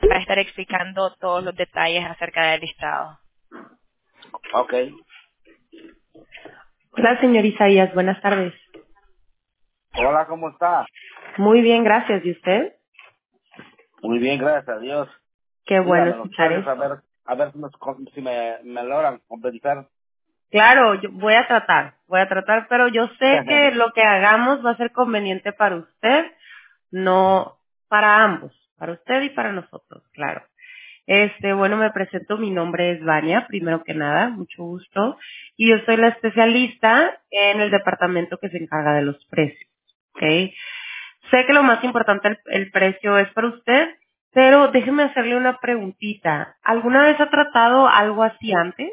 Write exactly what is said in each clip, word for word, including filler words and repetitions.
para estar explicando todos los detalles acerca del listado. Ok. Hola, señor Isaías, buenas tardes. Hola, ¿cómo está? Muy bien, gracias. ¿Y usted? Muy bien, gracias a Dios. Qué bueno Dígame los escuchar precios, a esto. ver, a ver si, nos con- si me, me logran compensar. Claro, yo voy a tratar, voy a tratar, pero yo sé que lo que hagamos va a ser conveniente para usted, no para ambos, para usted y para nosotros, claro. Este, bueno, me presento, mi nombre es Vania, primero que nada, mucho gusto, y yo soy la especialista en el departamento que se encarga de los precios, ¿ok? Sé que lo más importante el, el precio es para usted, pero déjeme hacerle una preguntita. ¿Alguna vez ha tratado algo así antes?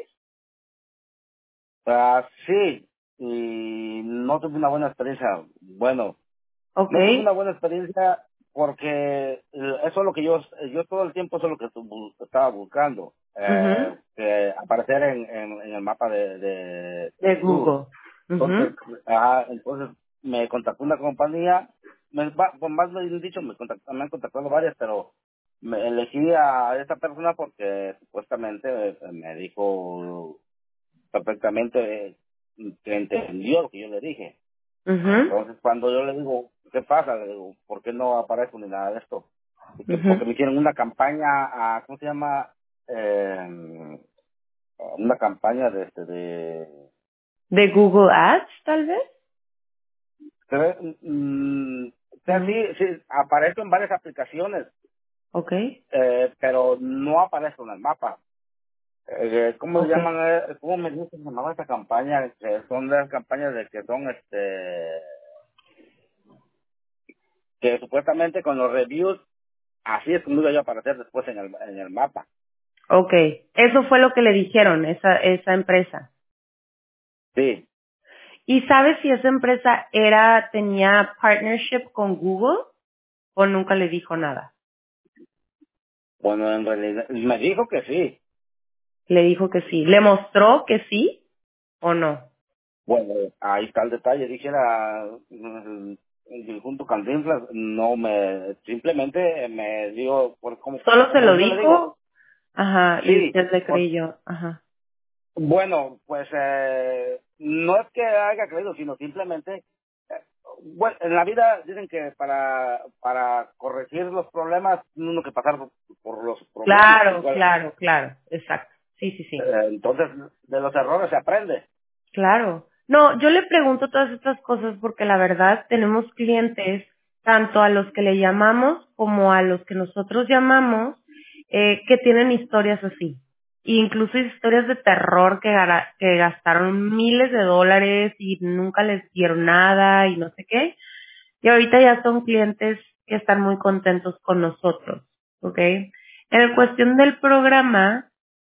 Ah, sí, y no tuve una buena experiencia. Bueno, Ok. no tuve una buena experiencia porque eh, eso es lo que yo, yo todo el tiempo eso es lo que estu- bu- estaba buscando. Mhm. Eh, que aparecer en, en, en el mapa de, de, De de Google. Google. Entonces, Mhm. ajá, entonces me contactó una compañía, me, va- con más me han dicho, me, contactó, me han contactado varias, pero me elegí a esta persona porque supuestamente eh, me dijo perfectamente eh, que entendió lo que yo le dije. Mhm. Entonces, cuando yo le digo, ¿qué pasa? Le digo, ¿por qué no aparezco ni nada de esto? Y que porque Mhm. me hicieron una campaña, a, ¿cómo se llama? Eh, una campaña de este de De Google Ads, tal vez. se ve, mm, o sea, sí, Mhm. sí, aparezco en varias aplicaciones, Okay. eh, pero no aparezco en el mapa. Eh, ¿Cómo le Okay. llaman? eh, ¿Cómo me dice que se llamaba esa campaña? Que son las campañas de que son, este, que supuestamente con los reviews, así es como iba yo a aparecer después en el, en el mapa. Okay. Eso fue lo que le dijeron esa esa empresa. Sí, ¿Y sabes si esa empresa era tenía partnership con Google o nunca le dijo nada? bueno, en realidad, me dijo que sí. Le dijo que sí. ¿Le mostró que sí o no? Bueno, ahí está el detalle, dijera mm, el junto Cantinflas, no me, simplemente me digo, por como, ¿Solo se como lo yo le digo, dijo? Ajá, y sí, usted le por- creyó. Ajá. bueno, pues eh, no es que haya creído, sino simplemente, eh, bueno, en la vida dicen que para para corregir los problemas, uno que pasar por, por los problemas, Claro, igual, claro, claro. Exacto. Sí, sí, sí. eh, entonces de los errores se aprende. Claro. No, yo le pregunto todas estas cosas porque la verdad tenemos clientes, tanto a los que le llamamos como a los que nosotros llamamos, eh, que tienen historias así. Incluso historias de terror que, gara- que gastaron miles de dólares y nunca les dieron nada y no sé qué. Y ahorita ya son clientes que están muy contentos con nosotros, ¿ok? En cuestión del programa,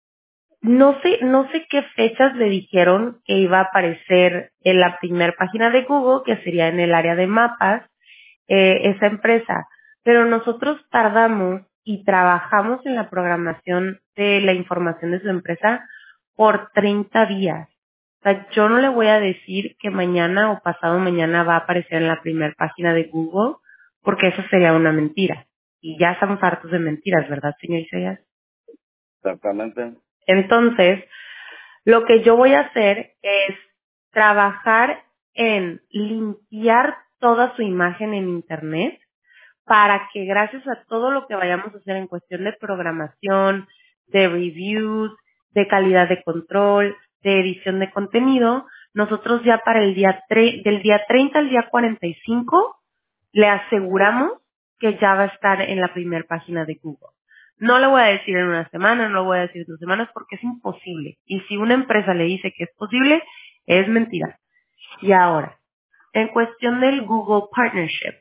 no sé, no sé qué fechas le dijeron que iba a aparecer en la primera página de Google, que sería en el área de mapas, eh, esa empresa. Pero nosotros tardamos y trabajamos en la programación de la información de su empresa por treinta días. O sea, yo no le voy a decir que mañana o pasado mañana va a aparecer en la primera página de Google, porque eso sería una mentira. Y ya estamos hartos de mentiras, ¿verdad, señor Isaías? Exactamente. Entonces, lo que yo voy a hacer es trabajar en limpiar toda su imagen en Internet para que gracias a todo lo que vayamos a hacer en cuestión de programación, de reviews, de calidad de control, de edición de contenido, nosotros ya para el día tre- del día treinta al día cuarenta y cinco le aseguramos que ya va a estar en la primera página de Google. No le voy a decir en una semana, no le voy a decir en dos semanas porque es imposible. Y si una empresa le dice que es posible, es mentira. Y ahora, en cuestión del Google Partnership,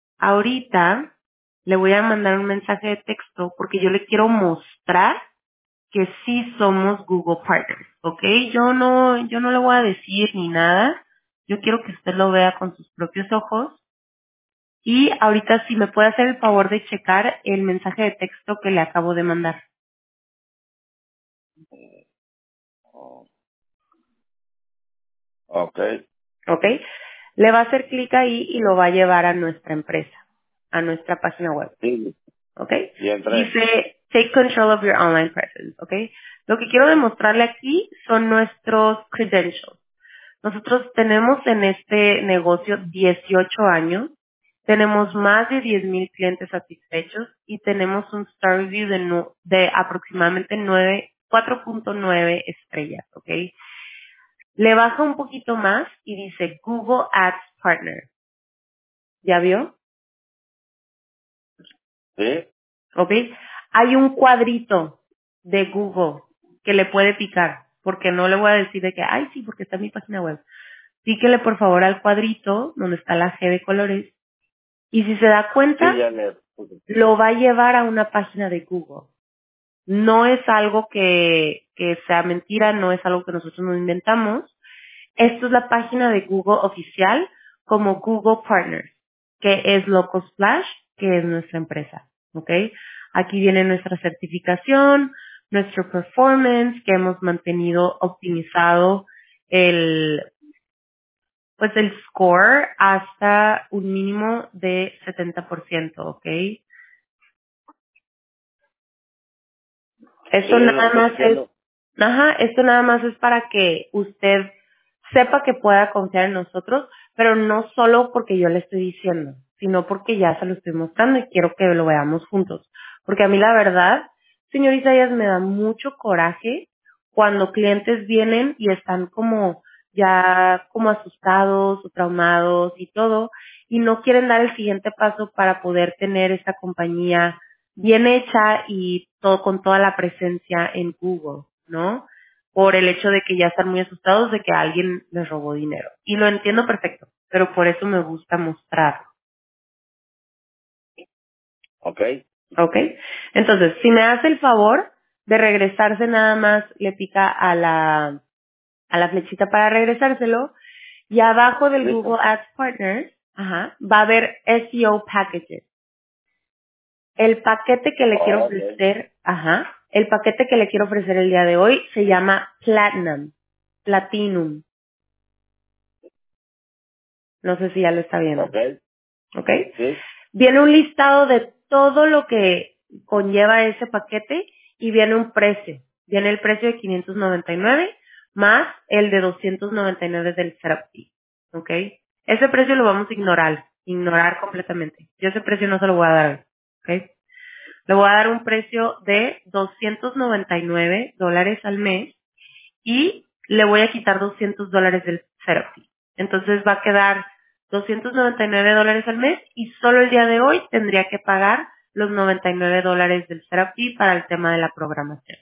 ahorita le voy a mandar un mensaje de texto porque yo le quiero mostrar que sí somos Google Partners, ¿ok? Yo no, yo no le voy a decir ni nada. Yo quiero que usted lo vea con sus propios ojos. Y ahorita si me puede hacer el favor de checar el mensaje de texto que le acabo de mandar, Ok, ¿ok? Le va a hacer clic ahí y lo va a llevar a nuestra empresa, a nuestra página web, sí, ¿ok? Y entré. Dice, take control of your online presence, ¿ok? Lo que quiero demostrarle aquí son nuestros credentials. Nosotros tenemos en este negocio dieciocho años, tenemos más de diez mil clientes satisfechos y tenemos un Star Review de, nu- de aproximadamente nueve, cuatro punto nueve estrellas, ¿ok? Le baja un poquito más y dice Google Ads Partner. ¿Ya vio? Sí. ¿Ok? Hay un cuadrito de Google que le puede picar, porque no le voy a decir de que, ay, sí, porque está en mi página web. Píquele por favor al cuadrito donde está la G de colores y si se da Sí, cuenta, ya le puse. lo va a llevar a una página de Google. No es algo que, que sea mentira, no es algo que nosotros nos inventamos. Esto es la página de Google oficial como Google Partners, que es Locosplash, que es nuestra empresa, ¿ok? Aquí viene nuestra certificación, nuestro performance, que hemos mantenido optimizado el, pues el score hasta un mínimo de setenta por ciento, ¿ok? Sí, Esto es lo que nada estoy más es, diciendo. ajá, esto nada más es para que usted sepa que pueda confiar en nosotros, pero no solo porque yo le estoy diciendo, sino porque ya se lo estoy mostrando y quiero que lo veamos juntos. Porque a mí la verdad, señor Isaías, me da mucho coraje cuando clientes vienen y están como ya como asustados o traumados y todo, y no quieren dar el siguiente paso para poder tener esta compañía bien hecha y todo con toda la presencia en Google, ¿no? Por el hecho de que ya están muy asustados de que alguien les robó dinero. Y lo entiendo perfecto, pero por eso me gusta mostrarlo, Ok. ¿ok? Entonces, si me hace el favor de regresarse nada más, le pica a la, a la flechita para regresárselo, y abajo del Listo. Google Ads Partners, ajá, va a haber S E O Packages. El paquete que le quiero Oh, ok. ofrecer, ajá, el paquete que le quiero ofrecer el día de hoy se llama Platinum, Platinum. No sé si ya lo está viendo, Ok. ¿ok? Sí. Viene un listado de todo lo que conlleva ese paquete y viene un precio. Viene el precio de quinientos noventa y nueve más el de doscientos noventa y nueve del setup fee, ¿ok? Ese precio lo vamos a ignorar, ignorar completamente. Yo ese precio no se lo voy a dar, ¿ok? Le voy a dar un precio de doscientos noventa y nueve dólares al mes y le voy a quitar doscientos dólares del setup fee. Entonces va a quedar doscientos noventa y nueve dólares al mes y solo el día de hoy tendría que pagar los noventa y nueve dólares del setup fee para el tema de la programación.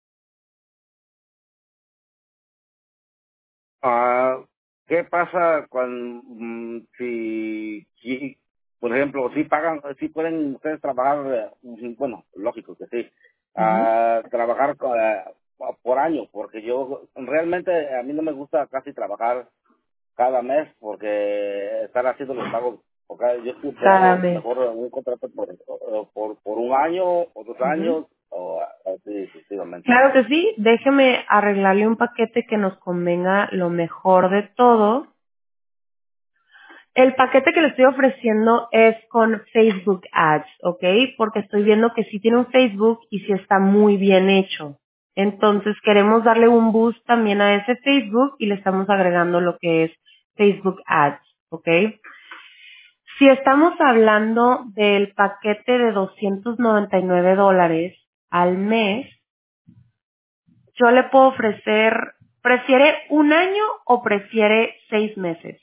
Ah, ¿qué pasa cuando mm, si, si, por ejemplo, si pagan, si pueden ustedes trabajar, eh, sí, bueno, lógico que sí, Ujú. ah, trabajar co- eh, por año, porque yo realmente a mí no me gusta casi trabajar cada mes porque estar haciendo los pagos, porque yo siempre Cada hago mes. mejor un contrato por, por, por un año o dos Ujú. años o así sucesivamente. Claro que sí, déjeme arreglarle un paquete que nos convenga lo mejor de todo. El paquete que le estoy ofreciendo es con Facebook Ads, ¿ok? Porque estoy viendo que sí tiene un Facebook y sí está muy bien hecho. Entonces queremos darle un boost también a ese Facebook y le estamos agregando lo que es Facebook Ads, ¿ok? Si estamos hablando del paquete de doscientos noventa y nueve dólares al mes, yo le puedo ofrecer, ¿prefiere un año o prefiere seis meses?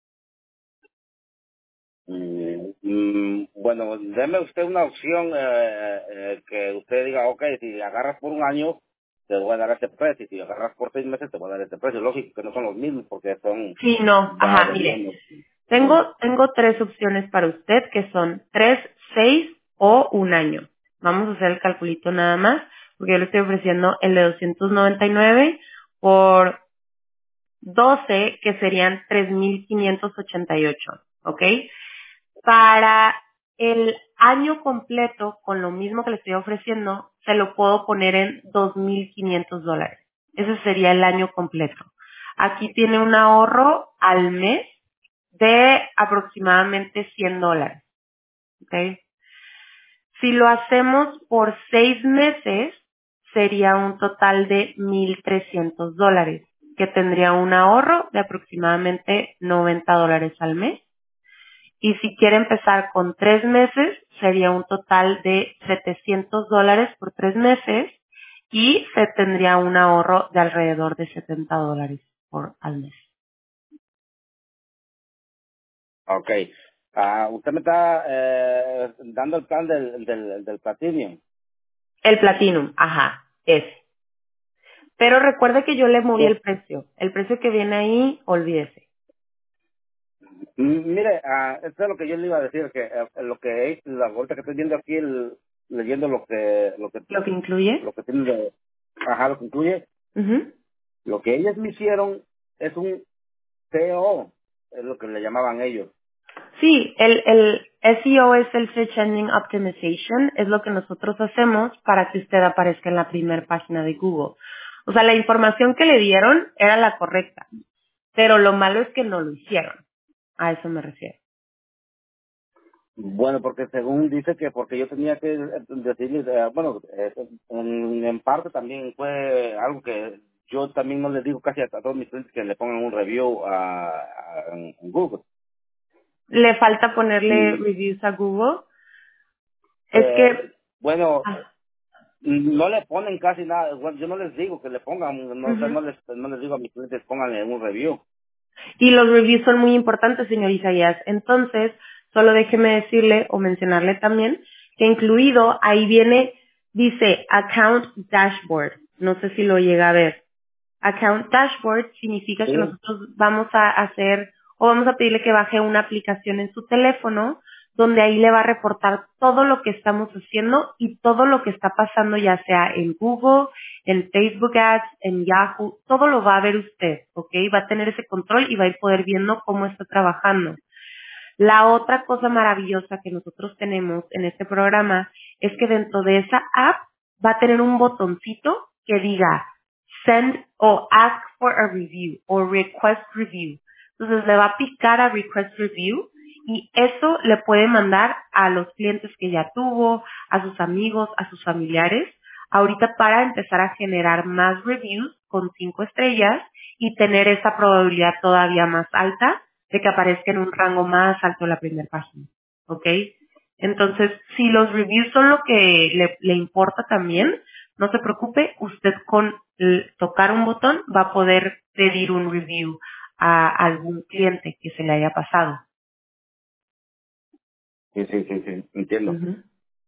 Mm, mm, bueno, deme usted una opción eh, eh, que usted diga, ok, si agarras por un año, te voy a dar este precio, y si agarras por seis meses, te voy a dar este precio. Lógico que no son los mismos porque son Sí, no, ya ajá, de mire. menos. Sí. Tengo, tengo tres opciones para usted que son tres, seis o un año. Vamos a hacer el calculito nada más, porque yo le estoy ofreciendo el de doscientos noventa y nueve por doce, que serían tres mil quinientos ochenta y ocho, ¿ok? Para el año completo, con lo mismo que le estoy ofreciendo, se lo puedo poner en dos mil quinientos dólares. Ese sería el año completo. Aquí tiene un ahorro al mes de aproximadamente cien dólares. ¿Ok? Si lo hacemos por seis meses, sería un total de mil trescientos dólares, que tendría un ahorro de aproximadamente noventa dólares al mes. Y si quiere empezar con tres meses, sería un total de setecientos dólares por tres meses y se tendría un ahorro de alrededor de setenta dólares por al mes. Ok. Ah, usted me está eh, dando el plan del, del, del Platinum. El Platinum, ajá, ese. Pero recuerde que yo le moví Sí. el precio. El precio que viene ahí, olvídese. M- Mire, ah, esto es lo que yo le iba a decir, que eh, lo que es, la vuelta que estoy viendo aquí, el- leyendo lo que, lo que, ¿Lo que incluye? lo que tiene de, ajá, lo que incluye, Ujú. lo que ellos me hicieron es un C O, es lo que le llamaban ellos. Sí, el, el S E O es el Search Engine Optimization, es lo que nosotros hacemos para que usted aparezca en la primera página de Google. O sea, la información que le dieron era la correcta, pero lo malo es que no lo hicieron. A eso me refiero. Bueno, porque según dice que porque yo tenía que eh, decirles, eh, bueno, eh, en, en parte también fue algo que yo también no les digo casi a, a todos mis clientes que le pongan un review a, a- en, en Google. Le falta ponerle Y, reviews a Google. Es eh, que... bueno, ah, no le ponen casi nada. Bueno, yo no les digo que le pongan, no, o sea, ujú. no les, no les digo a mis clientes pónganle un review. Y los reviews son muy importantes, señor Isaías. Entonces, solo déjeme decirle o mencionarle también que incluido ahí viene, dice Account Dashboard. No sé si lo llega a ver. Account Dashboard significa que Sí, nosotros vamos a hacer o vamos a pedirle que baje una aplicación en su teléfono donde ahí le va a reportar todo lo que estamos haciendo y todo lo que está pasando ya sea en Google, en Facebook Ads, en Yahoo, todo lo va a ver usted, ¿ok? Va a tener ese control y va a ir poder viendo cómo está trabajando. La otra cosa maravillosa que nosotros tenemos en este programa es que dentro de esa app va a tener un botoncito que diga send o ask for a review o request review. Entonces le va a picar a request review y eso le puede mandar a los clientes que ya tuvo, a sus amigos, a sus familiares, ahorita para empezar a generar más reviews con cinco estrellas y tener esa probabilidad todavía más alta de que aparezca en un rango más alto en la primera página, ¿ok? Entonces, si los reviews son lo que le, le importa también, no se preocupe, usted con el tocar un botón va a poder pedir un review a algún cliente que se le haya pasado. sí, sí, sí, sí, entiendo. Ujú,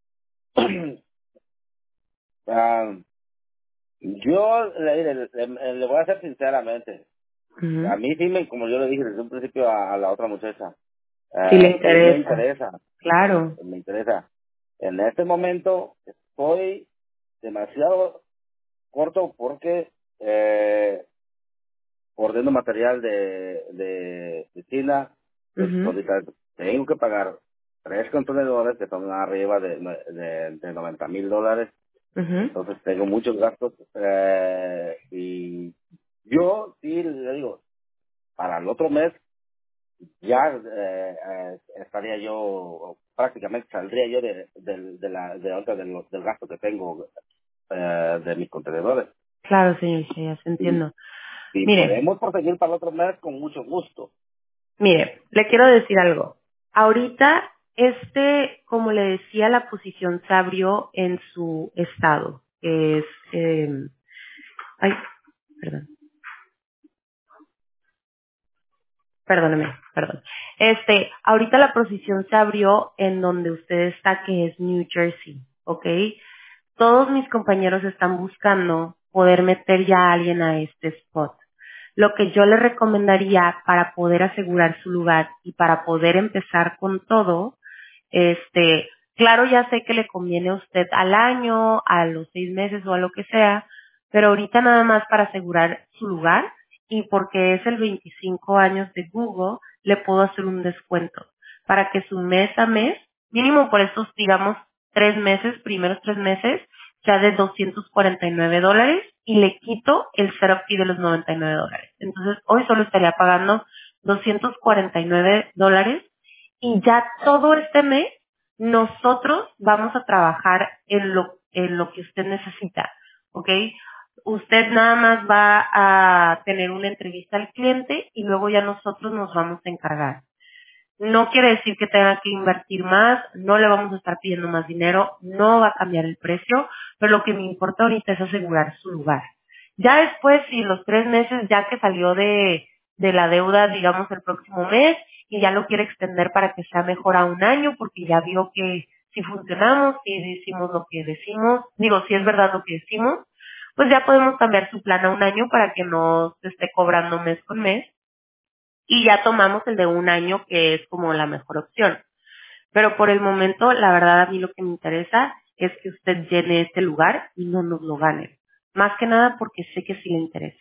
Ah, yo le, le, le- le voy a ser sinceramente. A ujú. mí sí me, como yo le dije desde un principio a, a la otra muchacha, Si le eh, sí me interesa, interesa, claro, me interesa. En este momento estoy demasiado corto porque eh, ordeno material de, de, de China. Pues ujú, ahorita tengo que pagar tres contenedores que son arriba de, de, de noventa mil dólares. ujú. Entonces tengo muchos gastos eh, y yo sí le digo, para el otro mes ya eh, eh, estaría yo, prácticamente saldría yo de, de, de la de, ahorita de los- del gasto que tengo eh, de mis contenedores. Claro, señor Isaías, Y entiendo. si Mire, podemos proseguir para el otro mes, con mucho gusto. Mire, le quiero decir algo. Ahorita, este, como le decía, la posición se abrió en su estado, que es, eh, ay, perdón, perdóneme, perdón. Este, ahorita la posición se abrió en donde usted está, que es New Jersey, ¿ok? Todos mis compañeros están buscando poder meter ya a alguien a este spot. Lo que yo le recomendaría para poder asegurar su lugar y para poder empezar con todo, este, claro, ya sé que le conviene a usted al año, a los seis meses o a lo que sea, pero ahorita nada más para asegurar su lugar y porque es el veinticinco años de Google, le puedo hacer un descuento para que su mes a mes, mínimo por estos, digamos, tres meses, primeros tres meses, sea de doscientos cuarenta y nueve dólares y le quito el setup fee de los noventa y nueve dólares. Entonces, hoy solo estaría pagando doscientos cuarenta y nueve dólares y ya todo este mes nosotros vamos a trabajar en lo, en lo que usted necesita, ¿ok? Usted nada más va a tener una entrevista al cliente y luego ya nosotros nos vamos a encargar. No quiere decir que tenga que invertir más, no le vamos a estar pidiendo más dinero, no va a cambiar el precio, pero lo que me importa ahorita es asegurar su lugar. Ya después, si los tres meses ya que salió de, de la deuda, digamos, el próximo mes, y ya lo quiere extender para que sea mejor a un año, porque ya vio que si funcionamos, si decimos lo que decimos, digo, si es verdad lo que decimos, pues ya podemos cambiar su plan a un año para que no se esté cobrando mes con mes y ya tomamos el de un año que es como la mejor opción. Pero por el momento, la verdad a mí lo que me interesa es que usted llene este lugar y no nos lo gane. Más que nada porque sé que sí le interesa.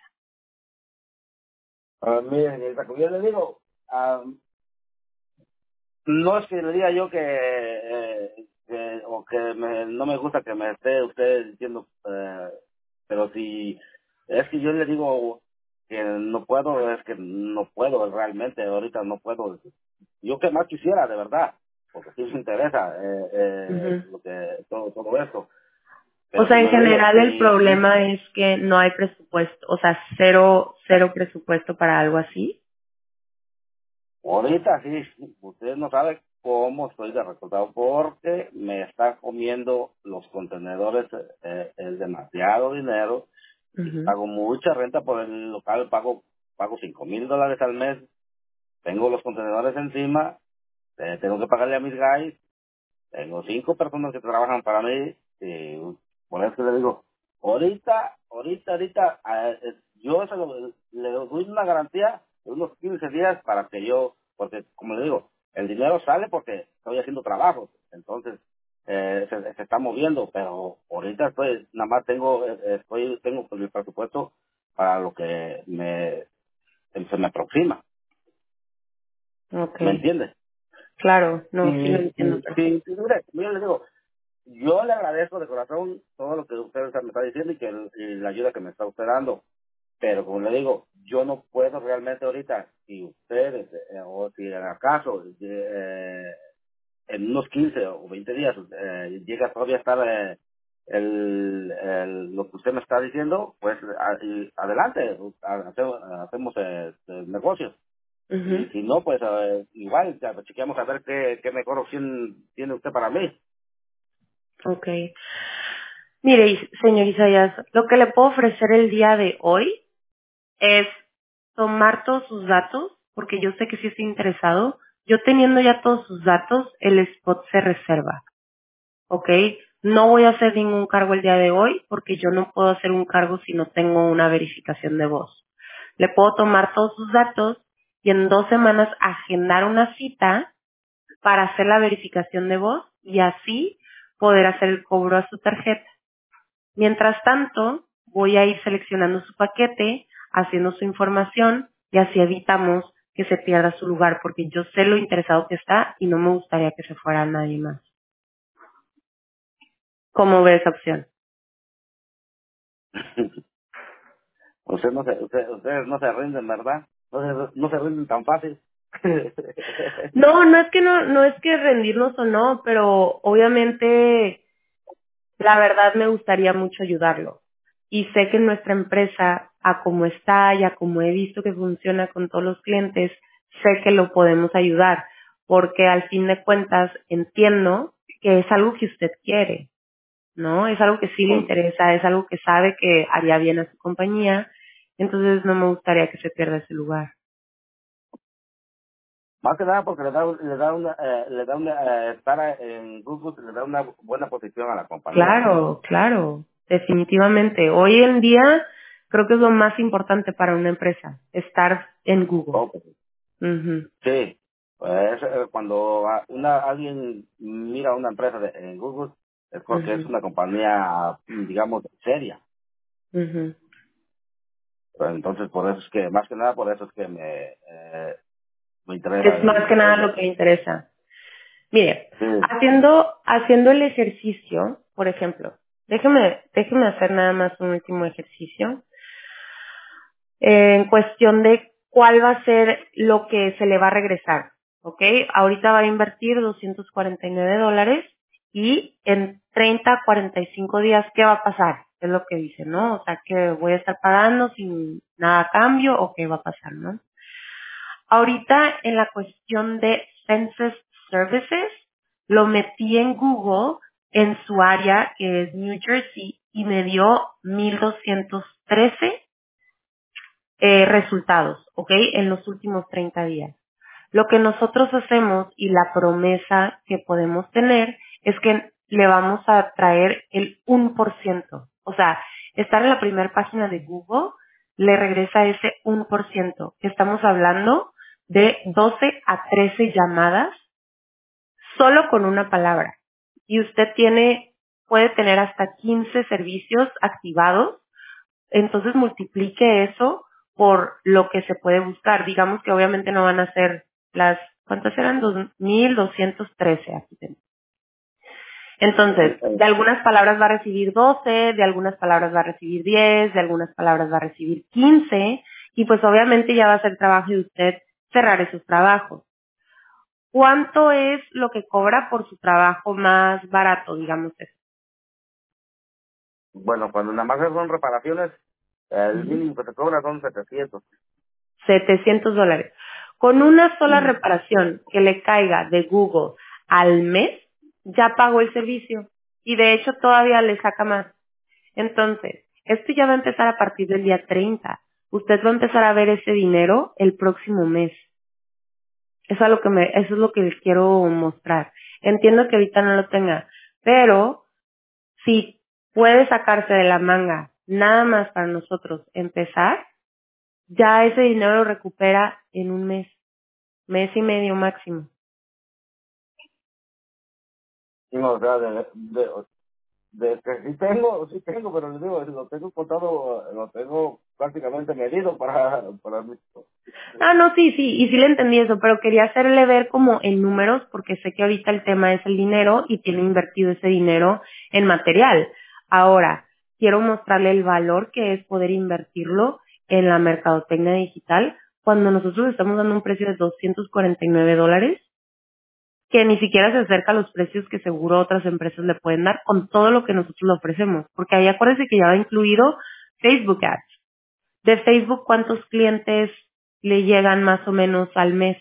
Uh, mire, señorita, como yo le digo, ah, no es que le diga yo que, eh, que o que me, no me gusta que me esté usted diciendo, eh, pero si es que yo le digo que no puedo, es que no puedo realmente, ahorita no puedo. Yo que más quisiera, de verdad, porque sí me interesa eh, eh, Ujú. lo que todo, todo esto. O Pero sea, en como le digo, general el si, si problema es que no hay presupuesto, o sea, cero, cero presupuesto para algo así. ahorita sí, usted no sabe cómo estoy de resultado porque me está comiendo los contenedores, eh, es demasiado dinero y Ujú. pago mucha renta por el local, pago pago cinco mil dólares al mes, tengo los contenedores encima, eh, tengo que pagarle a mis guys. Tengo cinco personas que trabajan para mí y por eso le digo, ahorita, ahorita, ahorita, eh, eh, yo se lo- le doy una garantía de unos quince días para que yo, porque como le digo, el dinero sale porque estoy haciendo trabajo, entonces eh, se, se está moviendo, pero ahorita estoy, nada más tengo, eh, estoy, tengo el presupuesto para lo que me, se me aproxima, ¿me Okay, entiendes? claro, Y, no, sí lo entiendo y, perfecto. y, y mire, mire, le digo, yo le agradezco de corazón todo lo que usted me está diciendo y que y la ayuda que me está usted dando, pero como le digo, yo no puedo realmente ahorita, si ustedes, eh, o si en acaso, eh, en unos quince o veinte días, eh, llega todavía a estar eh, el, el- lo que usted me está diciendo, pues a- y adelante, ha- hacemos, hacemos eh, el negocio. Y Ujú. si no, pues eh, igual, ya, chequeamos a ver qué, qué mejor opción tiene usted para mí. Okay. Mire, Is- señor Isaías, lo que le puedo ofrecer el día de hoy es tomar todos sus datos, porque yo sé que sí estoy interesado. Yo teniendo ya todos sus datos, el spot se reserva, ¿ok? No voy a hacer ningún cargo el día de hoy, porque yo no puedo hacer un cargo si no tengo una verificación de voz. Le puedo tomar todos sus datos y en dos semanas agendar una cita para hacer la verificación de voz y así poder hacer el cobro a su tarjeta. Mientras tanto, voy a ir seleccionando su paquete, haciendo su información y así evitamos que se pierda su lugar porque yo sé lo interesado que está y no me gustaría que se fuera nadie más. ¿Cómo ve esa opción? Usted no se, usted, ustedes no se rinden, ¿verdad? No se, no se rinden tan fácil. No, no es que no, no es que rendirnos o no, pero obviamente la verdad me gustaría mucho ayudarlo. Y sé que nuestra empresa, a como está y a como he visto que funciona con todos los clientes, sé que lo podemos ayudar, porque al fin de cuentas entiendo que es algo que usted quiere, ¿no? Es algo que sí le Pues, interesa, es algo que sabe que haría bien a su compañía, entonces no me gustaría que se pierda ese lugar. más que nada porque le da, le da una, eh, le da una, eh, estar en Google, le da una buena posición a la compañía. Claro, claro, definitivamente. Hoy en día creo que es lo más importante para una empresa, estar en Google. Oh, pues, Ujú, sí, pues eh, cuando a- una alguien mira una empresa de- en Google es porque es ujú, una compañía, digamos, seria. ujú. Pues entonces por eso es que, más que nada por eso es que me, eh, me interesa Es más que el, nada el- lo que me interesa. Mire, sí. haciendo, haciendo el ejercicio, por ejemplo, déjeme, déjeme hacer nada más un último ejercicio, eh, en cuestión de cuál va a ser lo que se le va a regresar. ¿ok? Ahorita va a invertir doscientos cuarenta y nueve dólares y en treinta a cuarenta y cinco días, ¿qué va a pasar? Es lo que dice, ¿no? O sea, que voy a estar pagando sin nada a cambio o qué va a pasar, ¿no? Ahorita en la cuestión de Census Services, lo metí en Google en su área que es New Jersey y me dio mil doscientos trece eh, resultados, ¿ok? En los últimos treinta días. Lo que nosotros hacemos y la promesa que podemos tener es que le vamos a traer el uno por ciento. O sea, estar en la primera página de Google le regresa ese uno por ciento. Estamos hablando de doce a trece llamadas solo con una palabra. Y usted tiene, puede tener hasta quince servicios activados, entonces multiplique eso por lo que se puede buscar. Digamos que obviamente no van a ser las, ¿cuántas eran? dos mil doscientos trece aquí tengo. Entonces, de algunas palabras va a recibir doce, de algunas palabras va a recibir diez, de algunas palabras va a recibir quince, y pues obviamente ya va a ser trabajo de usted cerrar esos trabajos. ¿Cuánto es lo que cobra por su trabajo más barato, digamos eso? Bueno, cuando nada más son reparaciones, el mínimo que se cobra son setecientos. setecientos dólares. Con una sola Mm. reparación que le caiga de Google al mes, ya pagó el servicio. Y de hecho todavía le saca más. Entonces, esto ya va a empezar a partir del día treinta. Usted va a empezar a ver ese dinero el próximo mes. Eso es lo que me, eso es lo que les quiero mostrar. Entiendo que ahorita no lo tenga, pero si puede sacarse de la manga nada más para nosotros empezar, ya ese dinero lo recupera en un mes, mes y medio máximo. No, o sea, de, de, de que sí tengo, sí tengo, pero les digo, lo tengo contado, lo tengo prácticamente medido para, para mí. Ah, no, sí, sí, y sí le entendí eso, pero quería hacerle ver como en números, porque sé que ahorita el tema es el dinero y tiene invertido ese dinero en material. Ahora, quiero mostrarle el valor que es poder invertirlo en la mercadotecnia digital cuando nosotros estamos dando un precio de doscientos cuarenta y nueve dólares, que ni siquiera se acerca a los precios que seguro otras empresas le pueden dar con todo lo que nosotros le ofrecemos. Porque ahí acuérdense que ya va incluido Facebook Ads. De Facebook, ¿cuántos clientes le llegan más o menos al mes?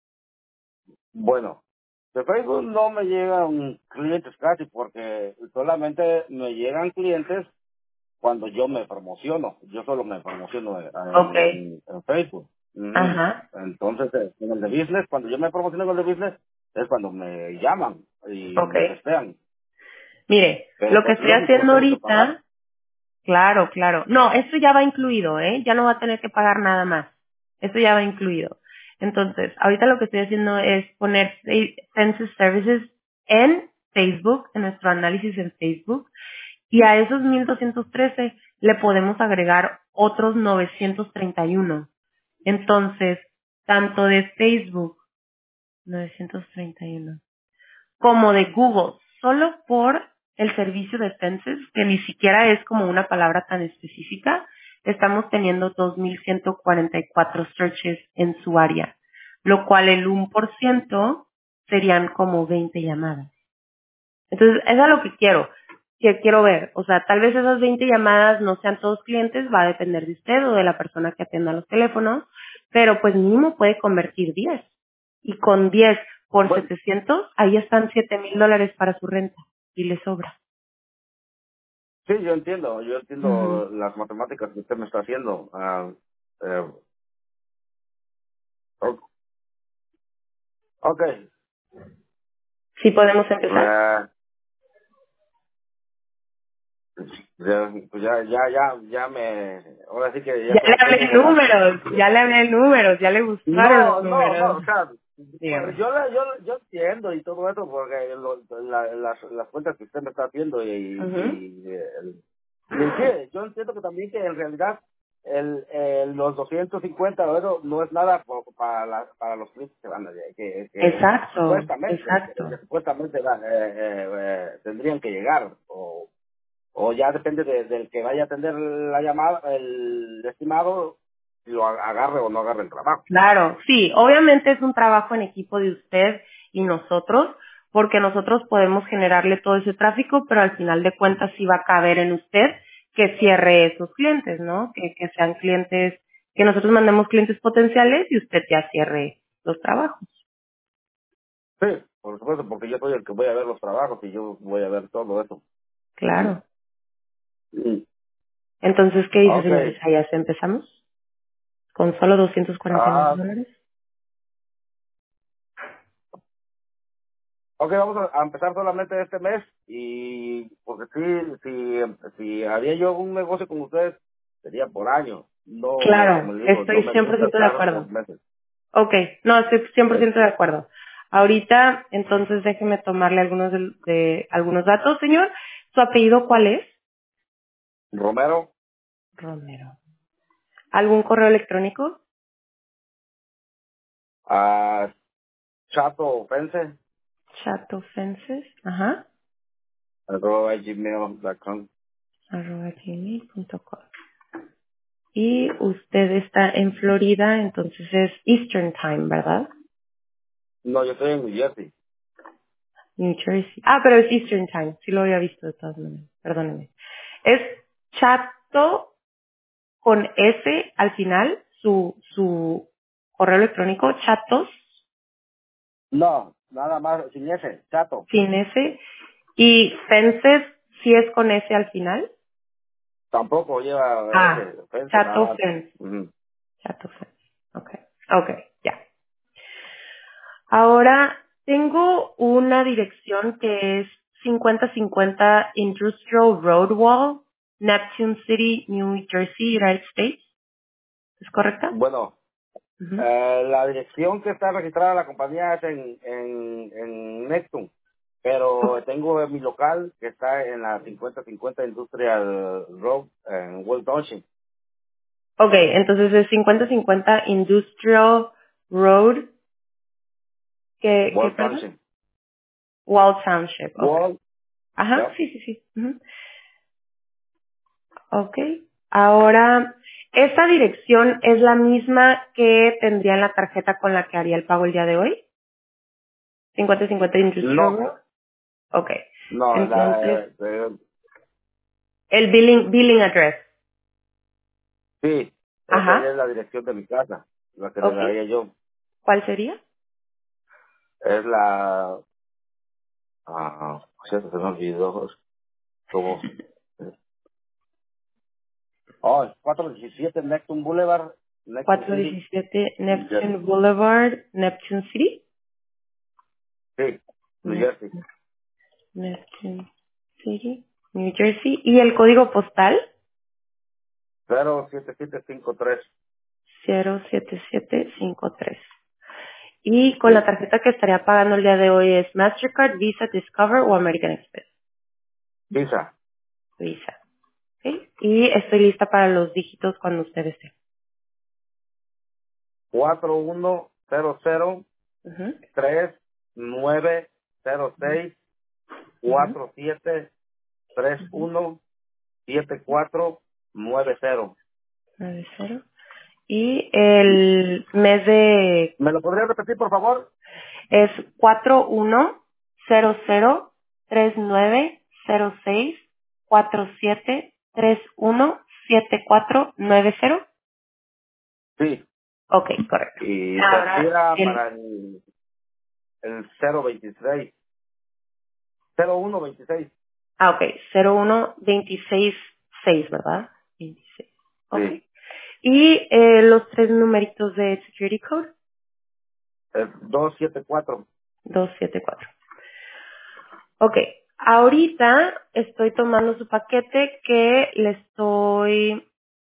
Bueno, de Facebook no me llegan clientes casi porque solamente me llegan clientes cuando yo me promociono. Yo solo me promociono en, Ok. en, en Facebook. Ujú. Ajá. Entonces, eh, en el de business, cuando yo me promociono en el de business, es cuando me llaman y Ok. me testean. Mire, Pero lo que pues estoy lógico, haciendo tengo que pagar. ahorita, claro, claro. No, esto ya va incluido, ¿eh? Ya no va a tener que pagar nada más. Esto ya va incluido. Entonces, ahorita lo que estoy haciendo es poner Census Services en Facebook, en nuestro análisis en Facebook, y a esos mil doscientos trece le podemos agregar otros novecientos treinta y uno. Entonces, tanto de Facebook, novecientos treinta y uno, como de Google, solo por el servicio de Census, que ni siquiera es como una palabra tan específica, estamos teniendo dos mil ciento cuarenta y cuatro searches en su área, lo cual el uno por ciento serían como veinte llamadas. Entonces, eso es lo que quiero, que quiero ver. O sea, tal vez esas veinte llamadas no sean todos clientes, va a depender de usted o de la persona que atienda los teléfonos, pero pues mínimo puede convertir diez. Y con diez por Bueno, setecientos, ahí están siete mil dólares para su renta y le sobra. sí, yo entiendo, yo Ujú. entiendo las matemáticas que usted me está haciendo. Ah, eh, o- ok, ¿Sí podemos empezar? eh, ya, pues ya, ya, ya, ya me, ahora sí que ya Ya se le me puso hablé uno mal. números, ya le hablé números, ya le gustaron los No, no, no, números. o sea, pues Dígame. yo, la- yo, yo entiendo y todo eso porque lo- la- las, las cuentas que usted me está haciendo y, Ujú. y, el- y en sí, yo entiendo que también que en realidad el, el los doscientos cincuenta o eso no es nada po- para la, para los clientes que van a que, que Exacto, supuestamente que exacto. supuestamente van, eh, eh, eh, tendrían que llegar o o ya depende de- del que vaya a atender la llamada, el estimado, lo agarre o no agarre el trabajo. Claro, sí, obviamente es un trabajo en equipo de usted y nosotros, porque nosotros podemos generarle todo ese tráfico, pero al final de cuentas sí va a caber en usted que cierre esos clientes, ¿no? Que, que sean clientes, que nosotros mandemos clientes potenciales y usted ya cierre los trabajos. Sí, por supuesto, porque yo soy el que voy a ver los trabajos y yo voy a ver todo eso. Claro. Mm. Entonces, ¿qué dice, Ok. señor Isaías? ¿Empezamos? ¿Con solo doscientos cuarenta y nueve Ah, dólares? ok, vamos a, a empezar solamente este mes y porque sí, si, si haría yo un negocio con ustedes, sería por año. No, como Claro, le digo, no estoy me cien por gusta ciento de estar dos acuerdo. meses. Ok, no, estoy cien por ¿Eh? ciento de acuerdo. Ahorita, entonces déjeme tomarle algunos de, de- algunos datos, señor. ¿Su apellido cuál es? Romero, Romero. ¿Algún correo electrónico? a Chato Fence, Chato Fences, ajá, arroba gmail punto com. arroba gmail punto com. Y usted está en Florida, entonces es Eastern Time, ¿verdad? No, yo estoy en New Jersey. New Jersey. Ah, pero es Eastern Time, sí lo había visto de todas maneras, perdóneme. Es Chato con S al final, su, su correo electrónico, chatos, No, nada más, sin ese, Chato. sin S, y fences, si es con S al final. Tampoco lleva Ah, ese, Fence, nada chato más. fence, Ujú. chato fence. Okay, okay, ya. Ahora, tengo una dirección que es cincuenta cincuenta Industrial Road Wall, Neptune City, New Jersey, United States. ¿Es correcta? Bueno, Ujú. Eh, la dirección que está registrada la compañía es en, en, en Neptune, pero tengo mi local que está en la cincuenta cincuenta Industrial Road en West Township. Ok, entonces es cincuenta cincuenta Industrial Road, que, que West perdón? Township. Wall Township, ok. Wall, Ajá, yep. sí, sí, sí. Ujú. Ok. Ahora, ¿esta dirección es la misma que tendría en la tarjeta con la que haría el pago el día de hoy? cincuenta cincuenta Industrial No, Road. Ok. no, la, Entonces, eh, el billing, billing address. sí, esa Ajá. es la dirección de mi casa, la que le Ok. daría yo. ¿Cuál sería? Es la, ah, cierto, se me olvidó, como, oh, es cuatrocientos diecisiete Neptune Boulevard, Neptune cuatrocientos City. diecisiete New Neptune Jersey. Boulevard, Neptune City. Sí, New Jersey. Neptune, Neptune City, New Jersey. ¿Y el código postal? cero siete siete cinco tres. cero siete siete cinco tres. Y con la Sí, tarjeta que estaría pagando el día de hoy es Mastercard, Visa, Discover o American Express. Visa. Visa. ¿Ok? Y estoy lista para los dígitos cuando usted esté. cuatro uno cero cero Ujú, tres nueve cero seis ujú, cuatro siete tres ujú. uno siete cuatro nueve cero. nueve cero. Y el mes de ¿Me lo podría repetir, por favor? es cuatro uno cero cero tres nueve cero seis cuatro siete tres uno siete cuatro nueve cero. Sí. Ok, correcto. Y se Ahora, expira el, para el, el cero veintiséis. cero uno veintiséis. ah, ok, cero uno veintiséis seis, ¿verdad? veintiséis. Ok. Sí. Y eh, los tres numeritos de security code, Es doscientos setenta y cuatro. doscientos setenta y cuatro. Ok, ahorita estoy tomando su paquete que le estoy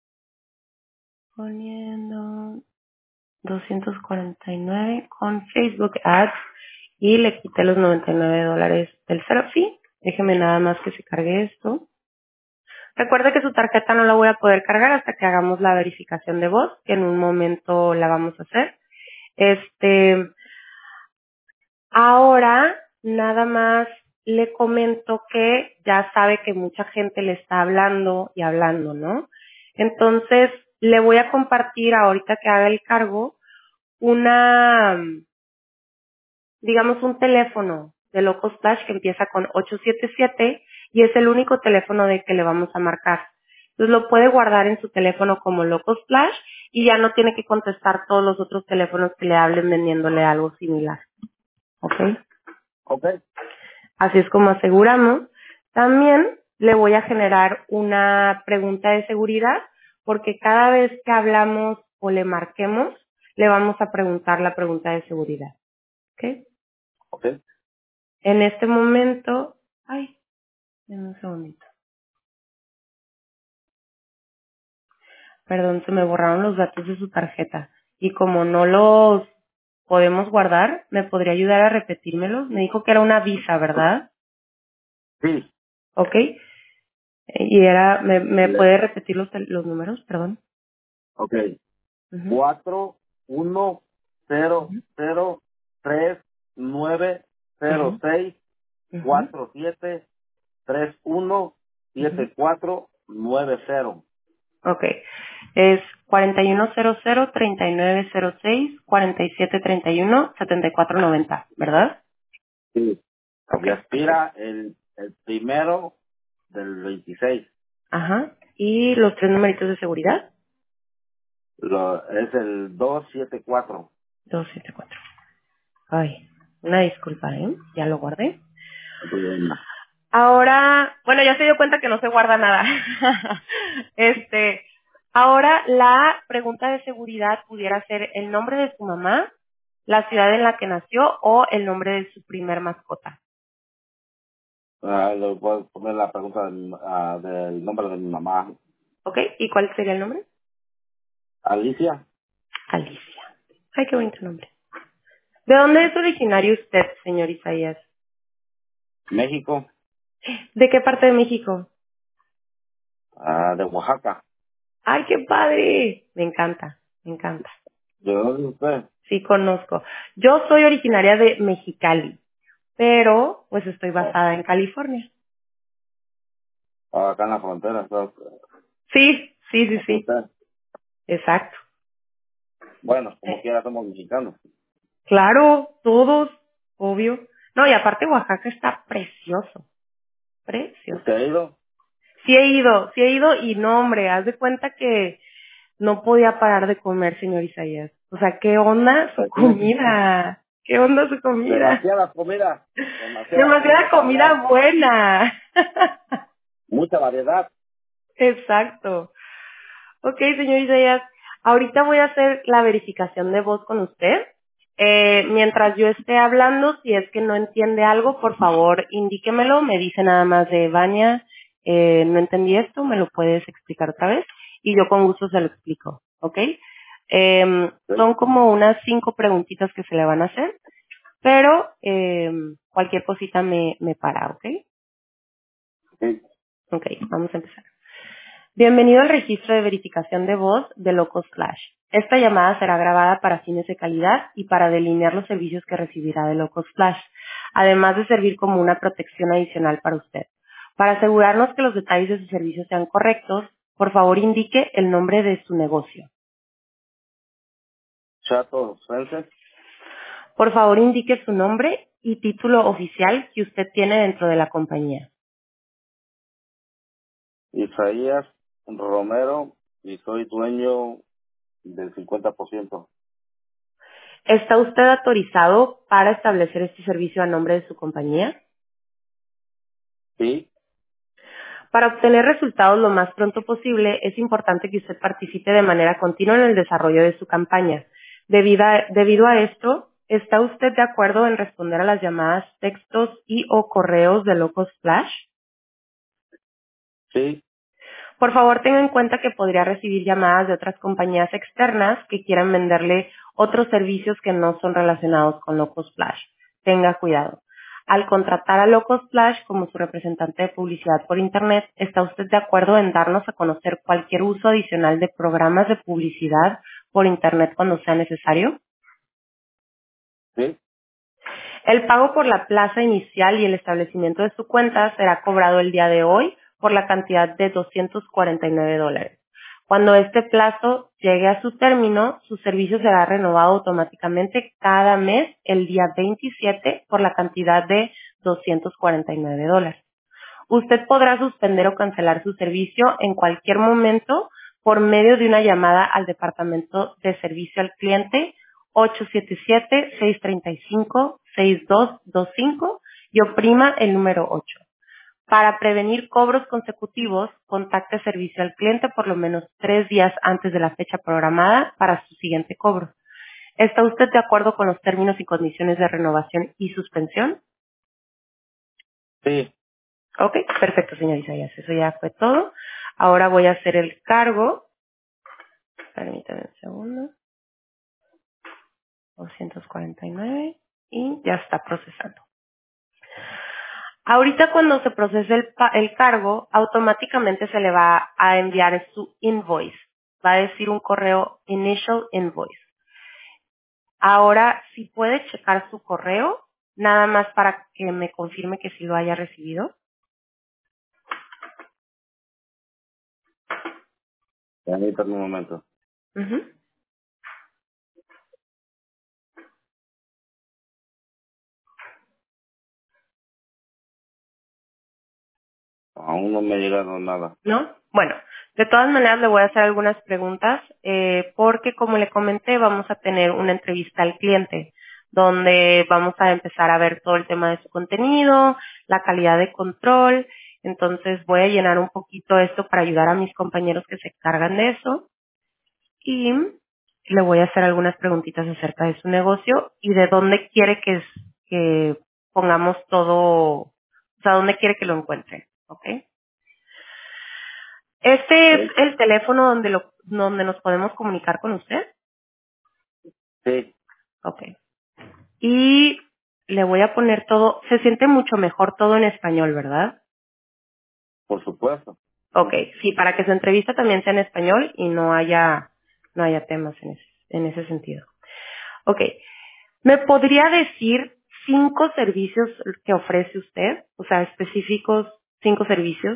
poniendo doscientos cuarenta y nueve con Facebook Ads y le quité los noventa y nueve dólares del cero fee. Déjeme nada más que se cargue esto. Recuerde que su tarjeta no la voy a poder cargar hasta que hagamos la verificación de voz, que en un momento la vamos a hacer. Este, ahora nada más le comento que ya sabe que mucha gente le está hablando y hablando, ¿no? Entonces, le voy a compartir ahorita que haga el cargo una, digamos, un teléfono de Locos Flash que empieza con ocho siete siete y es el único teléfono de que le vamos a marcar. Entonces lo puede guardar en su teléfono como Locos Flash y ya no tiene que contestar todos los otros teléfonos que le hablen vendiéndole algo similar. ¿Ok? Ok. Así es como aseguramos. También le voy a generar una pregunta de seguridad porque cada vez que hablamos o le marquemos, le vamos a preguntar la pregunta de seguridad. ¿Ok? Ok. En este momento, ay, denme un segundito. Perdón, se me borraron los datos de su tarjeta. Y como no los podemos guardar, ¿me podría ayudar a repetírmelos? Me dijo que era una Visa, ¿verdad? Sí. ¿Ok? Y era, ¿me, me Le- puede repetir los, tel- los números? Perdón. Ok. Ujú. Cuatro, uno, cero, cero, tres, nueve, cero, Ujú. seis, Ujú. cuatro, siete, tres, uno, Ujú. siete, cuatro, nueve, cero. Ok. Es cuarenta y uno cero cero, treinta y nueve cero seis, cuarenta y siete treinta y uno, setenta y cuatro noventa, ¿verdad? Sí. Ok, Y perfecto. aspira el, el primero del veintiséis. Ajá. ¿Y los tres numeritos de seguridad? Lo, es el dos siete cuatro. dos siete cuatro. Ay, una disculpa, ¿eh? Ya lo guardé. Ahora, bueno, ya se dio cuenta que no se guarda nada. este, ahora la pregunta de seguridad pudiera ser el nombre de su mamá, la ciudad en la que nació o el nombre de su primer mascota. Ah, le puedo poner la pregunta de mi- ah, del nombre de mi mamá. ¿Ok? ¿Y cuál sería el nombre? Alicia, Alicia. Ay, qué bonito nombre. ¿De dónde es originario usted, señor Isaías? México, ¿De qué parte de México? ah, de Oaxaca. ¡Ay, qué padre! Me encanta, me encanta. ¿De dónde es usted? Sí, conozco. Yo soy originaria de Mexicali, pero pues estoy Oh, basada en California. acá en la frontera. ¿Sabes? Sí, sí, sí, La sí. frontera. Exacto. Bueno, como Eh, quiera somos mexicanos. Claro, todos, obvio. No, y aparte Oaxaca está precioso, precioso. ¿Usted ha ido? Sí he ido, sí he ido y no, hombre, haz de cuenta que no podía parar de comer, señor Isaías. O sea, ¿qué onda su Pues tiene comida? ¿Qué onda su comida? demasiada comida, demasiada Demasiada comida para comida allá, buena. mucha variedad. Exacto. Ok, señor Isaías, ahorita voy a hacer la verificación de voz con usted. Eh, mientras yo esté hablando, si es que no entiende algo, por favor, indíquemelo. Me dice nada más de Vania, eh, no entendí esto, me lo puedes explicar otra vez. Y yo con gusto se lo explico, ¿ok? Eh, ¿Sí? son como unas cinco preguntitas que se le van a hacer, pero eh, cualquier cosita me, me para, ¿ok? Sí. Ok, vamos a empezar. Bienvenido al registro de verificación de voz de Locos Flash. Esta llamada será grabada para fines de calidad y para delinear los servicios que recibirá de Locos Flash, además de servir como una protección adicional para usted. Para asegurarnos que los detalles de su servicio sean correctos, por favor indique el nombre de su negocio. Chato Spencer, Por favor indique su nombre y título oficial que usted tiene dentro de la compañía. Isaías Romero, y soy dueño del cincuenta por ciento. ¿Está usted autorizado para establecer este servicio a nombre de su compañía? Sí, Para obtener resultados lo más pronto posible, es importante que usted participe de manera continua en el desarrollo de su campaña. Debido a, debido a esto, ¿está usted de acuerdo en responder a las llamadas, textos y o correos de Locos Flash? sí, Por favor, tenga en cuenta que podría recibir llamadas de otras compañías externas que quieran venderle otros servicios que no son relacionados con Locos Flash. Tenga cuidado. Al contratar a Locos Flash como su representante de publicidad por Internet, ¿está usted de acuerdo en darnos a conocer cualquier uso adicional de programas de publicidad por Internet cuando sea necesario? sí, El pago por la plaza inicial y el establecimiento de su cuenta será cobrado el día de hoy por la cantidad de doscientos cuarenta y nueve dólares. Cuando este plazo llegue a su término, su servicio será renovado automáticamente cada mes el día veintisiete por la cantidad de doscientos cuarenta y nueve dólares. Usted podrá suspender o cancelar su servicio en cualquier momento por medio de una llamada al Departamento de Servicio al Cliente ocho siete siete, seis tres cinco, seis dos dos cinco y oprima el número ocho. Para prevenir cobros consecutivos, contacte Servicio al Cliente por lo menos tres días antes de la fecha programada para su siguiente cobro. ¿Está usted de acuerdo con los términos y condiciones de renovación y suspensión? Sí. Ok, perfecto, señor Isaías. Eso ya fue todo. Ahora voy a hacer el cargo. Permítame un segundo. doscientos cuarenta y nueve y ya está procesando. Ahorita cuando se procese el, pa- el cargo, automáticamente se le va a enviar su invoice. Va a decir un correo initial invoice. Ahora, si puede checar su correo, nada más para que me confirme que sí lo haya recibido. Permítame un momento. Ujú. Aún no me ha llegado nada. ¿No? Bueno, de todas maneras le voy a hacer algunas preguntas eh, porque como le comenté vamos a tener una entrevista al cliente donde vamos a empezar a ver todo el tema de su contenido, la calidad de control. Entonces voy a llenar un poquito esto para ayudar a mis compañeros que se encargan de eso y le voy a hacer algunas preguntitas acerca de su negocio y de dónde quiere que, es- que pongamos todo, o sea, dónde quiere que lo encuentre, ¿ok? ¿Este es Sí. el teléfono donde lo, donde nos podemos comunicar con usted? Sí, Ok. Y le voy a poner todo, se siente mucho mejor todo en español, ¿verdad? por supuesto. Ok, sí, para que su entrevista también sea en español y no haya, no haya temas en ese, en ese sentido. Ok, ¿me podría decir cinco servicios que ofrece usted? O sea, específicos, cinco servicios.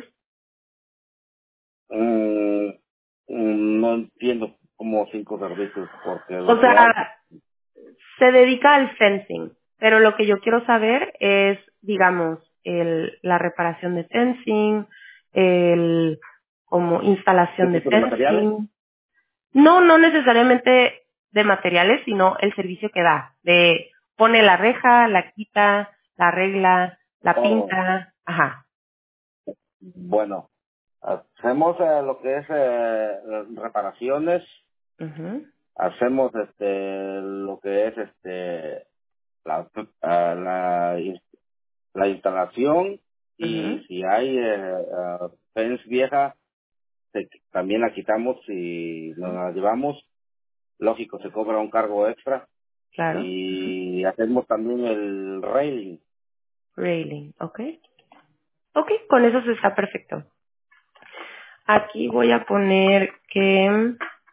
Mm, mm, no entiendo como cinco servicios porque O lo que hago. sea, se dedica al fencing, pero lo que yo quiero saber es, digamos, el, la reparación de fencing, el, como ¿Qué instalación de tipo de materiales? fencing. No, no necesariamente de materiales, sino el servicio que da, de pone la reja, la quita, la arregla, la Oh, pinta, ajá. bueno, hacemos eh, lo que es eh, reparaciones, Ujú, hacemos este lo que es este la ah, la, ins- la instalación y ujú, si hay eh, ah, fence vieja se- también la quitamos y nos la llevamos. Lógico, se cobra un cargo extra claro. Ujú. y hacemos también el railing. Railing, ok. Ok, con eso se está perfecto. Aquí voy a poner que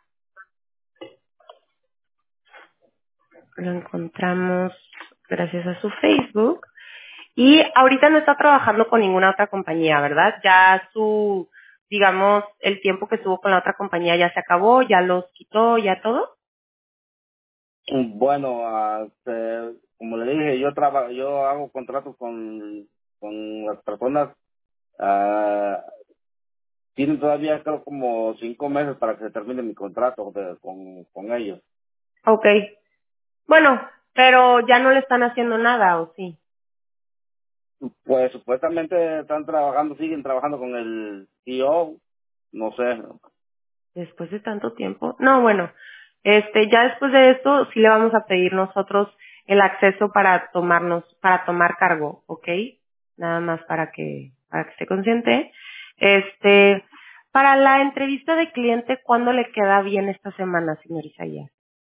lo encontramos gracias a su Facebook. Y ahorita no está trabajando con ninguna otra compañía, ¿verdad? Ya su, digamos, el tiempo que estuvo con la otra compañía ya se acabó, ya los quitó, ya todo. Bueno, ah, este, como le dije, yo traba, yo hago contratos con, con las personas. ah, Tienen todavía creo como cinco meses para que se termine mi contrato de- con, con ellos. Ok. Bueno, pero ya no le están haciendo nada, ¿o sí? Pues supuestamente están trabajando, siguen trabajando con el C E O, no sé. Después de tanto tiempo. No, bueno, este, ya después de esto sí le vamos a pedir nosotros el acceso para tomarnos, para tomar cargo, ¿ok? Nada más para que, para que esté consciente. Este, para la entrevista de cliente, ¿cuándo le queda bien esta semana, señor Isaías?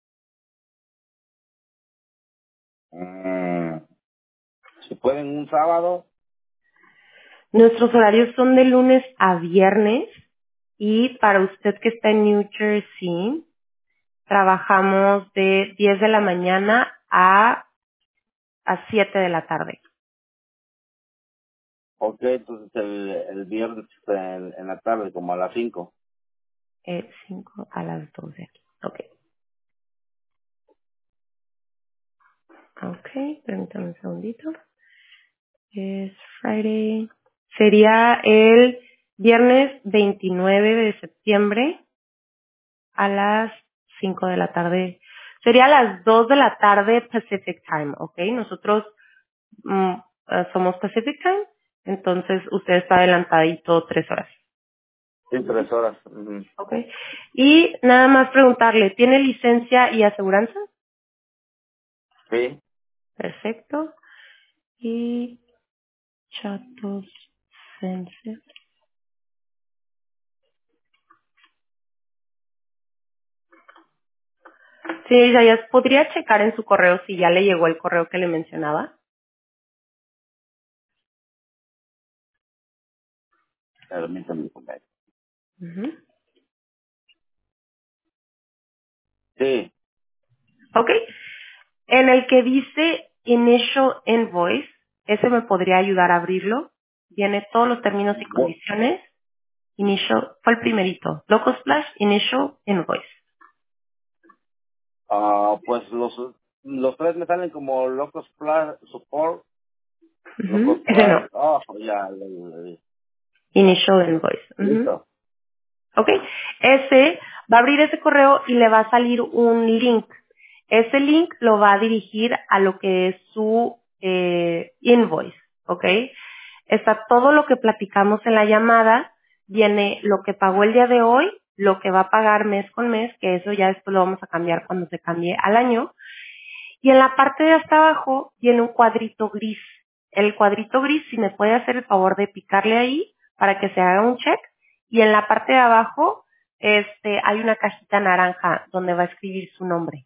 Mm, si pueden un sábado. Nuestros horarios son de lunes a viernes y para usted que está en New Jersey, trabajamos de diez de la mañana a, a siete de la tarde. Ok, entonces el, el viernes en, en la tarde, como a las cinco. Eh, cinco a las doce aquí. Ok. Ok, permítame un segundito. Es Friday. Sería el viernes veintinueve de septiembre a las cinco de la tarde. Sería a las dos de la tarde Pacific Time, ¿ok? Nosotros mm, eh, somos Pacific Time, entonces usted está adelantadito tres horas. Sí, tres horas. Ujú. ¿Ok? Y nada más preguntarle, ¿tiene licencia y aseguranza? Sí. Perfecto. Y chatos Sense. Sí, Isaías, ¿podría checar en su correo si ya le llegó el correo que le mencionaba? Permítame un momento. Ujú. Sí. Ok. En el que dice Initial Invoice, ese me podría ayudar a abrirlo. Viene todos los términos y Bu- condiciones. Initial, fue el primerito. Loco Splash, Initial Invoice. ah, pues los los tres me salen como Locos Plus Support, Locos Ujú. Ese Plus. no. Ah, ya, ya, ya, ya. Initial Invoice. Ujú. Listo. ¿Ok? Ese va a abrir ese correo y le va a salir un link. Ese link lo va a dirigir a lo que es su eh, invoice. ¿Ok? Está todo lo que platicamos en la llamada. Viene lo que pagó el día de hoy, lo que va a pagar mes con mes, que eso ya después lo vamos a cambiar cuando se cambie al año. Y en la parte de hasta abajo viene un cuadrito gris. El cuadrito gris, si me puede hacer el favor de picarle ahí para que se haga un check. Y en la parte de abajo, este, hay una cajita naranja donde va a escribir su nombre.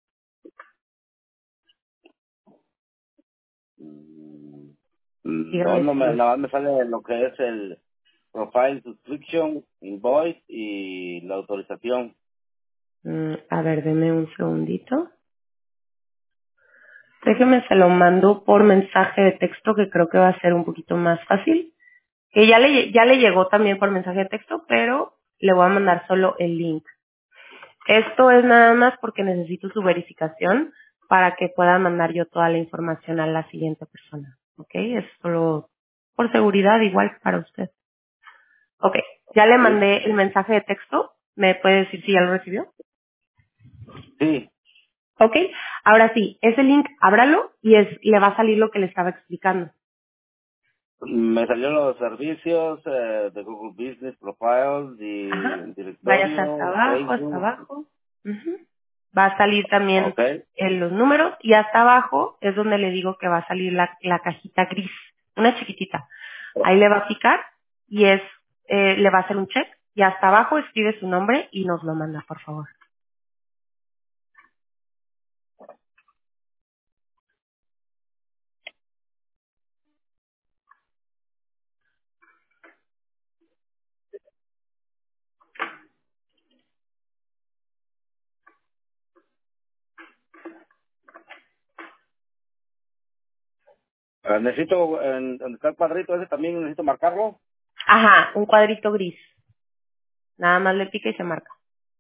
Mm, No, Dígame no si me, los... nada más me sale lo que es el Profile Subscription, Invoice y la autorización. Mm, a ver, deme un segundito. Déjeme, se lo mando por mensaje de texto, que creo que va a ser un poquito más fácil. Que ya le, ya le llegó también por mensaje de texto, pero le voy a mandar solo el link. Esto es nada más porque necesito su verificación para que pueda mandar yo toda la información a la siguiente persona. ¿Ok? Es solo por seguridad igual para usted. Ok. Ya le Sí. mandé el mensaje de texto. ¿Me puede decir si ya lo recibió? Sí. Ok. Ahora sí, ese link, ábralo y es, le va a salir lo que le estaba explicando. Me salieron los servicios eh, de Google Business Profiles Ajá. y Váyase hasta directorio, abajo, hasta Facebook. abajo. Ujú. Va a salir también Ok. en los números y hasta abajo es donde le digo que va a salir la, la cajita gris, una chiquitita. Ahí le va a picar y es, eh, le va a hacer un check y hasta abajo escribe su nombre y nos lo manda, por favor. Eh, necesito, en, donde está el cuadrito ese también necesito marcarlo. Ajá, un cuadrito gris. Nada más le pica y se marca.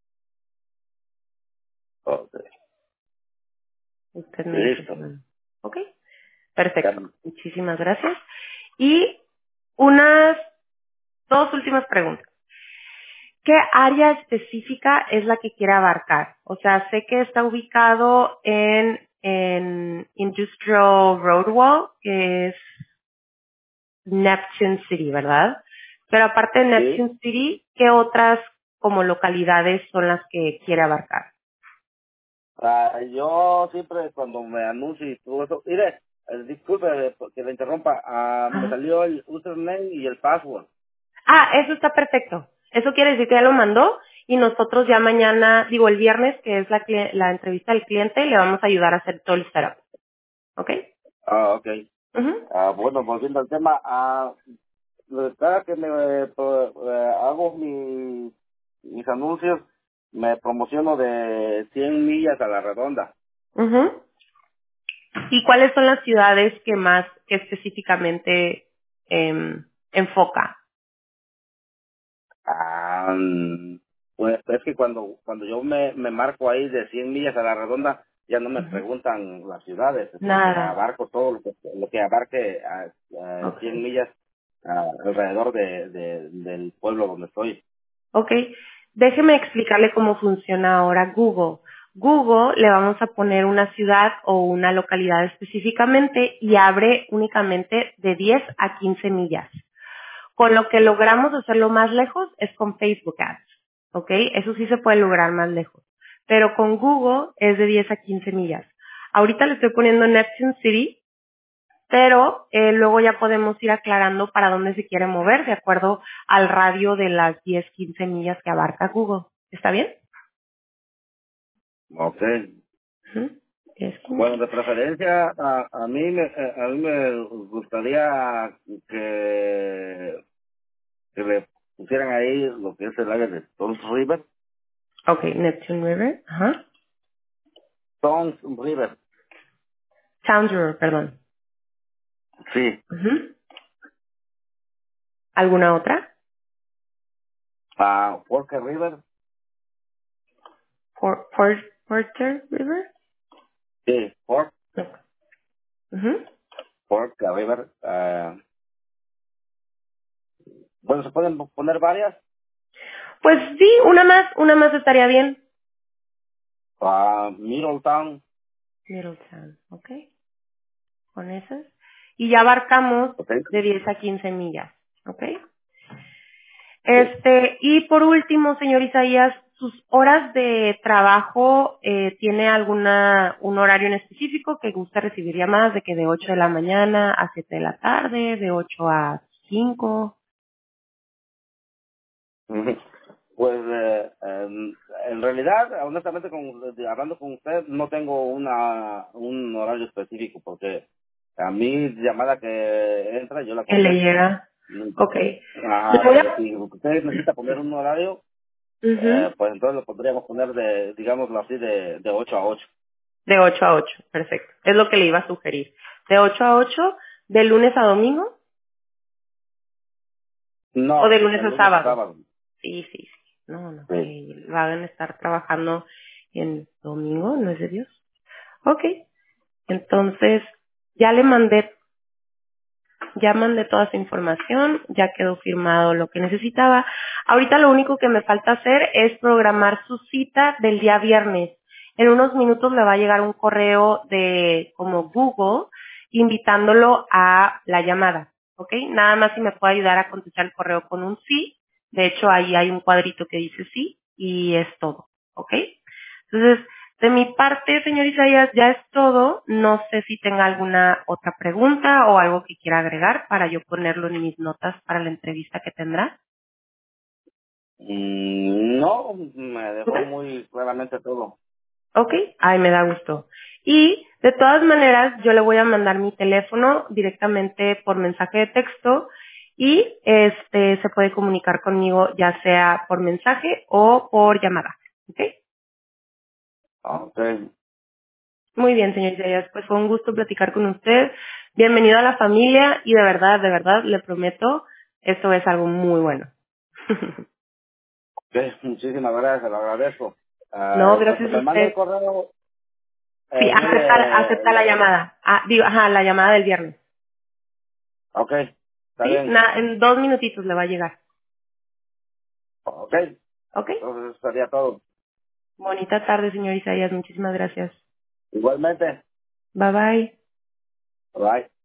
Ok. Usted me dice si Listo. no. ¿Ok? Ya. Perfecto. Muchísimas gracias. Y unas dos últimas preguntas. ¿Qué área específica es la que quiere abarcar? O sea, sé que está ubicado en, en Industrial Roadwall, que es Neptune City, ¿verdad? Pero aparte de Sí. Neptune City, ¿qué otras como localidades son las que quiere abarcar? Ah, yo siempre cuando me anuncio y todo eso, mire, eh, disculpe eh, que le interrumpa, ah, me Ajá. salió el username y el password. Ah, eso está perfecto. Eso quiere decir que ya lo mandó y nosotros ya mañana, digo el viernes, que es la, cli- la entrevista del cliente, le vamos a ayudar a hacer todo el setup. ¿Ok? Ah, ok. Ujú. Ah, bueno, volviendo al tema, ah, cada que me eh, pro- eh, hago mi, mis anuncios, me promociono de cien millas a la redonda. Ujú. ¿Y cuáles son las ciudades que más, que específicamente em, enfoca? Ah, mm, Pues es que cuando cuando yo me, me marco ahí de cien millas a la redonda, ya no me Ujú. preguntan las ciudades, porque Nada. abarco todo lo que, lo que abarque a, a Ok. cien millas ah, alrededor de, de, del pueblo donde estoy. Ok. Déjeme explicarle cómo funciona ahora Google. Google le vamos a poner una ciudad o una localidad específicamente y abre únicamente de diez a quince millas. Con lo que logramos hacerlo más lejos es con Facebook Ads, ¿ok? Eso sí se puede lograr más lejos. Pero con Google es de diez a quince millas. Ahorita le estoy poniendo Neptune City, pero eh, luego ya podemos ir aclarando para dónde se quiere mover de acuerdo al radio de las diez, quince millas que abarca Google. ¿Está bien? Ok. Ujú. diez, Bueno, quince. de preferencia, a, a mí me a mí me gustaría que, que le pusieran ahí lo que es el área de Stones River. Ok, Neptune River. Ajá. Stones River, Towns River, perdón. sí. Ujú. ¿Alguna otra? A Forker River, Por, por, Porter River. sí. Fork, Ujú. Forker River. ah, bueno, se pueden poner varias. Pues sí, una más, una más estaría bien. A Middletown, Middletown, ¿ok? Con esas. Y ya abarcamos ok. de diez a quince millas, ¿ok? Sí. Este, y por último, señor Isaías, sus horas de trabajo, eh, ¿tiene alguna, un horario en específico que gusta recibir llamadas de que de ocho de la mañana a siete de la tarde, de ocho a cinco? Ujú. Pues eh, en, en realidad, honestamente, con, de- hablando con usted, no tengo una un horario específico porque a mí llamada que entra yo la Que le contesto. llega. Mm, Ok. Le Ajá, voy pero a- si usted necesita poner un horario, Ujú. eh, pues entonces lo podríamos poner de, digámoslo así, de, de ocho a ocho. De ocho a ocho, perfecto. Es lo que le iba a sugerir. De ocho a ocho, de lunes a domingo o de No, lunes de a lunes a sábado. sábado. Sí, sí, sí. No, no, Sí. que van a estar trabajando en domingo, no es de Dios. Ok, entonces ya le mandé, ya mandé toda esa información, ya quedó firmado lo que necesitaba. Ahorita lo único que me falta hacer es programar su cita del día viernes. En unos minutos le va a llegar un correo de como Google invitándolo a la llamada, ¿ok? Nada más si me puede ayudar a contestar el correo con un sí. De hecho, ahí hay un cuadrito que dice sí y es todo, ¿ok? Entonces, de mi parte, señor Isaías, ya es todo. No sé si tenga alguna otra pregunta o algo que quiera agregar para yo ponerlo en mis notas para la entrevista que tendrá. Mm, no, me ¿Ok? dejó muy claramente todo. Ok, ay, me da gusto. Y de todas maneras, yo le voy a mandar mi teléfono directamente por mensaje de texto y este se puede comunicar conmigo ya sea por mensaje o por llamada. ¿Ok? Ok. Muy bien, señor Isaías, pues fue un gusto platicar con usted. Bienvenido a la familia y de verdad, de verdad, le prometo, esto es algo muy bueno. Ok, muchísimas gracias, se lo agradezco. Ah, No, en cuanto gracias a me mande usted. el correo, Sí, eh, yo acepta, le, acepta la le... llamada. Ah, digo, ajá, la llamada del viernes. Ok, está ¿Sí? bien. Na- en dos minutitos le va a llegar. Ok, ¿Ok? entonces eso sería todo. Bonita tarde, señor Isaías. Muchísimas gracias. Igualmente. Bye bye. Bye.